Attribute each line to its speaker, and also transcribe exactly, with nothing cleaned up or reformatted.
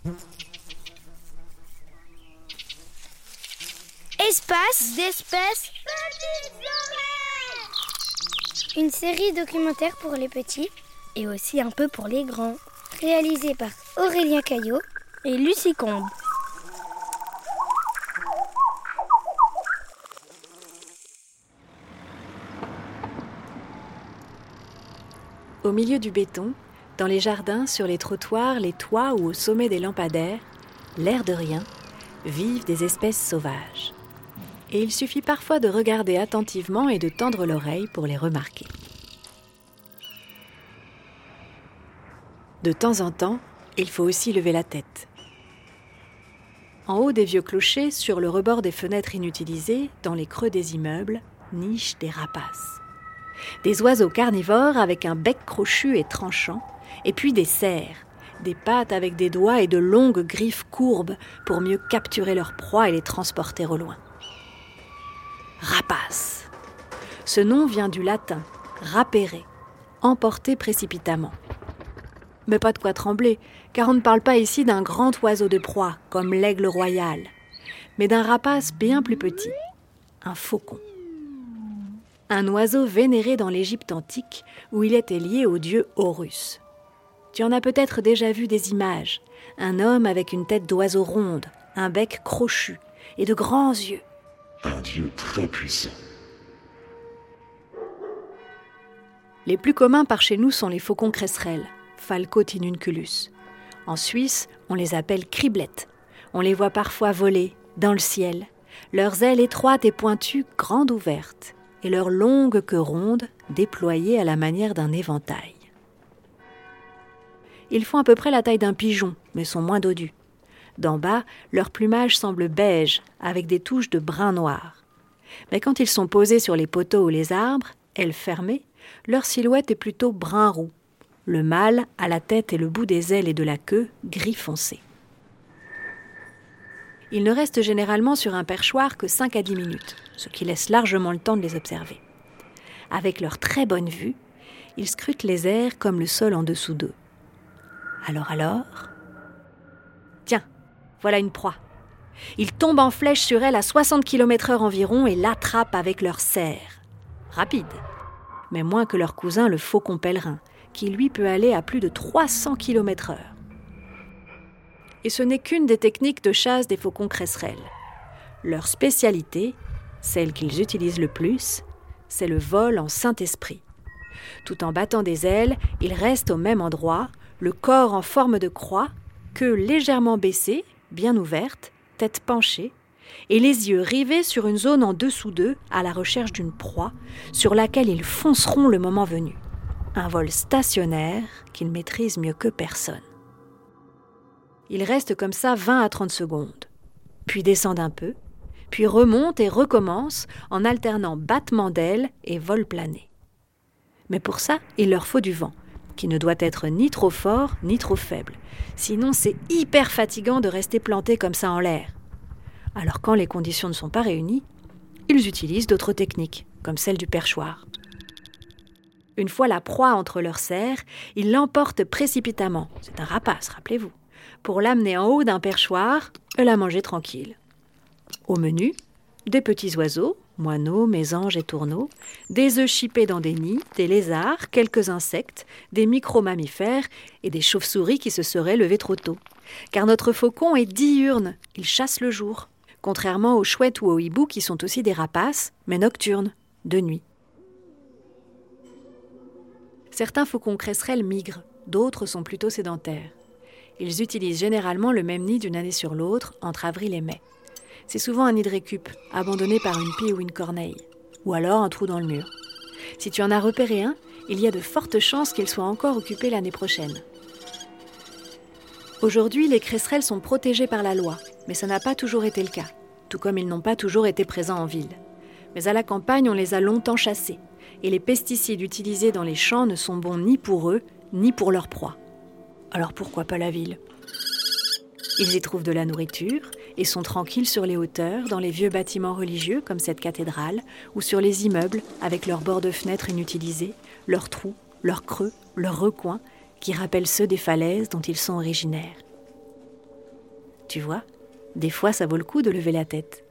Speaker 1: Espace d'espèces. Une série documentaire pour les petits et aussi un peu pour les grands, réalisée par Aurélien Caillot et Lucie Combe.
Speaker 2: Au milieu du béton, dans les jardins, sur les trottoirs, les toits ou au sommet des lampadaires, l'air de rien, vivent des espèces sauvages. Et il suffit parfois de regarder attentivement et de tendre l'oreille pour les remarquer. De temps en temps, il faut aussi lever la tête. En haut des vieux clochers, sur le rebord des fenêtres inutilisées, dans les creux des immeubles, nichent des rapaces. Des oiseaux carnivores avec un bec crochu et tranchant, et puis des cerfs, des pattes avec des doigts et de longues griffes courbes pour mieux capturer leurs proies et les transporter au loin. Rapace. Ce nom vient du latin « rapere », emporter précipitamment. Mais pas de quoi trembler, car on ne parle pas ici d'un grand oiseau de proie, comme l'aigle royal, mais d'un rapace bien plus petit, un faucon. Un oiseau vénéré dans l'Égypte antique, où il était lié au dieu Horus. Tu en as peut-être déjà vu des images, un homme avec une tête d'oiseau ronde, un bec crochu et de grands yeux.
Speaker 3: Un dieu très puissant.
Speaker 2: Les plus communs par chez nous sont les faucons cresserelles, Falco tinunculus. En Suisse, on les appelle criblettes. On les voit parfois voler, dans le ciel, leurs ailes étroites et pointues, grandes ouvertes, et leurs longues queues rondes, déployées à la manière d'un éventail. Ils font à peu près la taille d'un pigeon, mais sont moins dodus. D'en bas, leur plumage semble beige, avec des touches de brun noir. Mais quand ils sont posés sur les poteaux ou les arbres, ailes fermées, leur silhouette est plutôt brun roux. Le mâle a la tête et le bout des ailes et de la queue gris foncé. Ils ne restent généralement sur un perchoir que cinq à dix minutes, ce qui laisse largement le temps de les observer. Avec leur très bonne vue, ils scrutent les airs comme le sol en dessous d'eux. Alors alors... Tiens, voilà une proie. Ils tombent en flèche sur elle à soixante kilomètres heure environ et l'attrapent avec leurs serres. Rapide, mais moins que leur cousin le faucon pèlerin, qui lui peut aller à plus de trois cents kilomètres heure. Et ce n'est qu'une des techniques de chasse des faucons cresserelles. Leur spécialité, celle qu'ils utilisent le plus, c'est le vol en Saint-Esprit. Tout en battant des ailes, ils restent au même endroit, le corps en forme de croix, queue légèrement baissée, bien ouverte, tête penchée, et les yeux rivés sur une zone en dessous d'eux à la recherche d'une proie, sur laquelle ils fonceront le moment venu. Un vol stationnaire qu'ils maîtrisent mieux que personne. Ils restent comme ça vingt à trente secondes, puis descendent un peu, puis remontent et recommencent en alternant battement d'ailes et vol plané. Mais pour ça, il leur faut du vent, qui ne doit être ni trop fort ni trop faible. Sinon, c'est hyper fatigant de rester planté comme ça en l'air. Alors quand les conditions ne sont pas réunies, ils utilisent d'autres techniques, comme celle du perchoir. Une fois la proie entre leurs serres, ils l'emportent précipitamment, c'est un rapace, rappelez-vous, pour l'amener en haut d'un perchoir et la manger tranquille. Au menu, des petits oiseaux, moineaux, mésanges et tourneaux, des œufs chippés dans des nids, des lézards, quelques insectes, des micro-mammifères et des chauves-souris qui se seraient levés trop tôt. Car notre faucon est diurne, il chasse le jour, contrairement aux chouettes ou aux hiboux qui sont aussi des rapaces, mais nocturnes, de nuit. Certains faucons cresserelles migrent, d'autres sont plutôt sédentaires. Ils utilisent généralement le même nid d'une année sur l'autre, entre avril et mai. C'est souvent un nid de récup, abandonné par une pie ou une corneille, ou alors un trou dans le mur. Si tu en as repéré un, il y a de fortes chances qu'il soit encore occupé l'année prochaine. Aujourd'hui, les cresserelles sont protégées par la loi, mais ça n'a pas toujours été le cas, tout comme ils n'ont pas toujours été présents en ville. Mais à la campagne, on les a longtemps chassés, et les pesticides utilisés dans les champs ne sont bons ni pour eux, ni pour leur proie. Alors pourquoi pas la ville ? Ils y trouvent de la nourriture et sont tranquilles sur les hauteurs, dans les vieux bâtiments religieux comme cette cathédrale, ou sur les immeubles avec leurs bords de fenêtres inutilisés, leurs trous, leurs creux, leurs recoins, qui rappellent ceux des falaises dont ils sont originaires. Tu vois, des fois ça vaut le coup de lever la tête.